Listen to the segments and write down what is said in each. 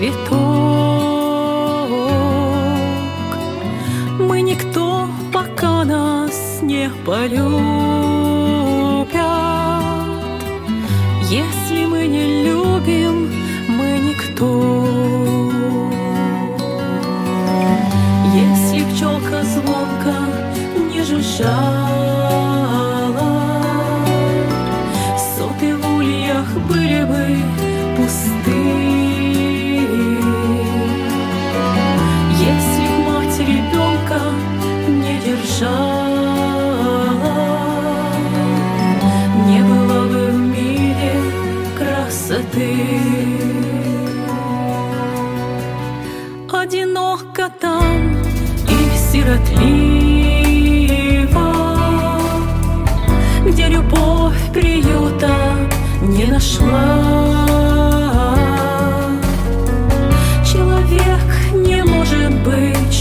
цветок. Мы никто, пока нас не полюбят. Если мы не любим, мы никто. Если пчелка звонко не жужжала, соты в ульях были бы пусты. Если б мать ребенка не держала, не было бы в мире красоты. Одиноко там и сиротливо, где любовь приюта не нашла. Человек не может быть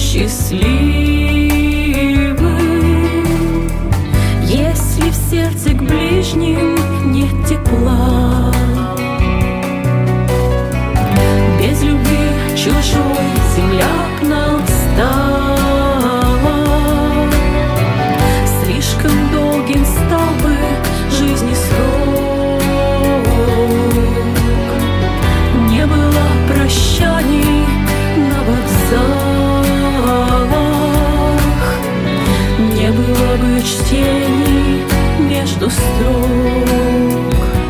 счастливым, если в сердце к ближним нет тепла. Без любви чужой земляк нам стала. Слишком долгим стал бы жизни срок. Не было прощаний на вокзалах, не было бы чтений между строк.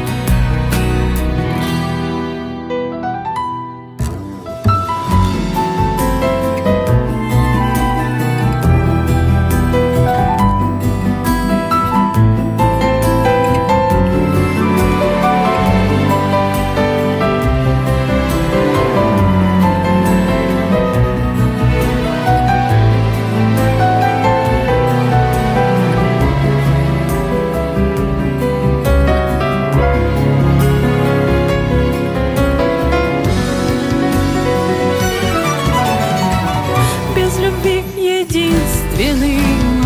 Единственным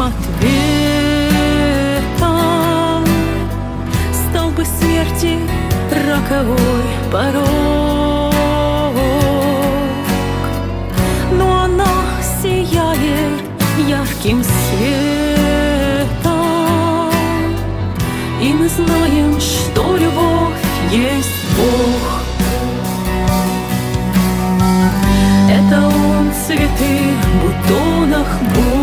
ответом стал бы смерти роковой порог. Но она сияет ярким светом, и мы знаем, что любовь есть Бог. Это Он цветы в бутонах